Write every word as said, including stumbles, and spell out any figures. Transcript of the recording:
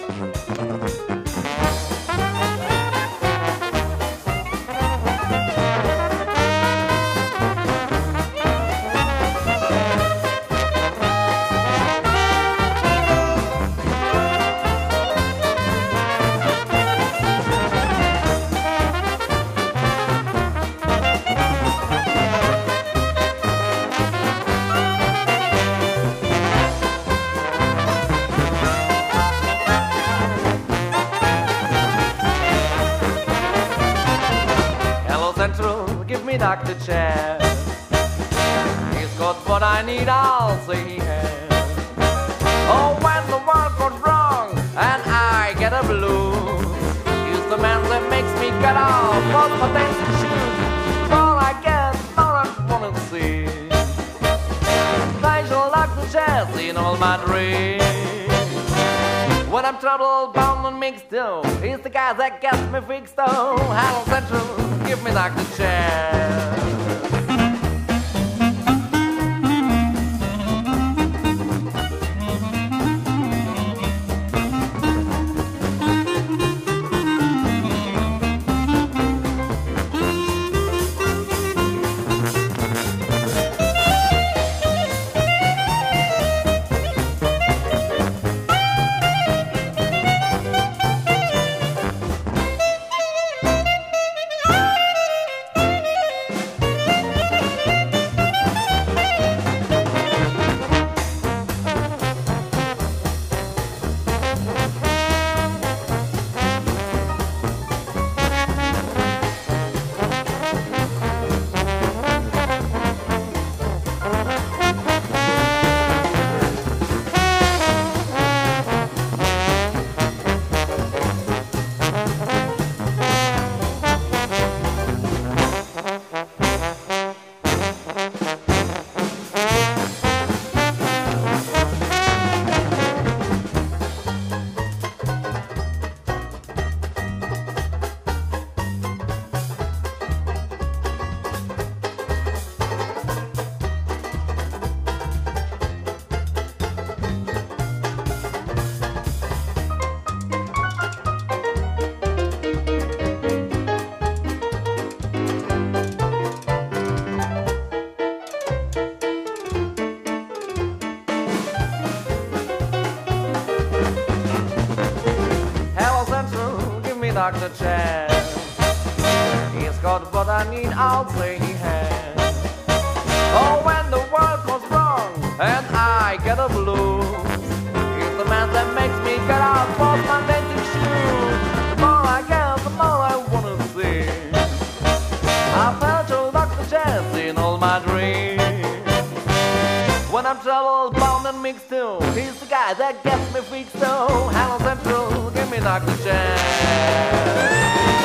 Give me Doctor Chad. He's got what I need, I'll say he has. Oh, when the world goes wrong and I get a blues, he's the man that makes me get off of my dancing shoes. All I get, all I wanna see. I shall Doctor Chad in all my dreams. When I'm troubled, bound and mixed too, he's the guy that gets me fixed though. Hello Central, give me Doctor Chad. Doctor Chad. He's got what I need, I'll say he has. Oh, when the world goes wrong and I get a blues, he's the man that makes me get out of my dancing shoes. The more I get, the more I wanna see. I felt your Doctor Chad in all my dreams. When I'm troubled, bound and mixed too, he's the guy that gets me fixed too. Hello Central, give me Doctor Chad.